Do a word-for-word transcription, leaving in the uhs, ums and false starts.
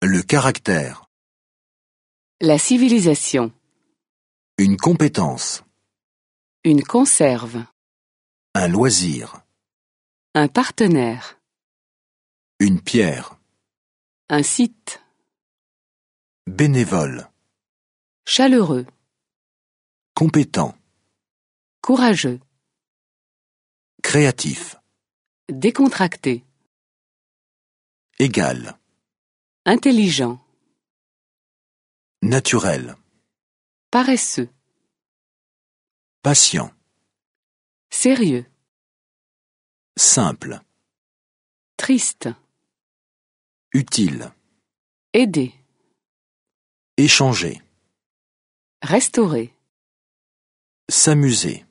Le caractère. La civilisation. Une compétence. Une conserve. Un loisir. Un partenaire. Une pierre. Un site. Bénévole. Chaleureux. Compétent. Courageux. Créatif. Décontracté. Égal. Intelligent. Naturel. Paresseux. Patient. Sérieux. Simple. Triste. Utile. Aider. Échanger. Restaurer. S'amuser.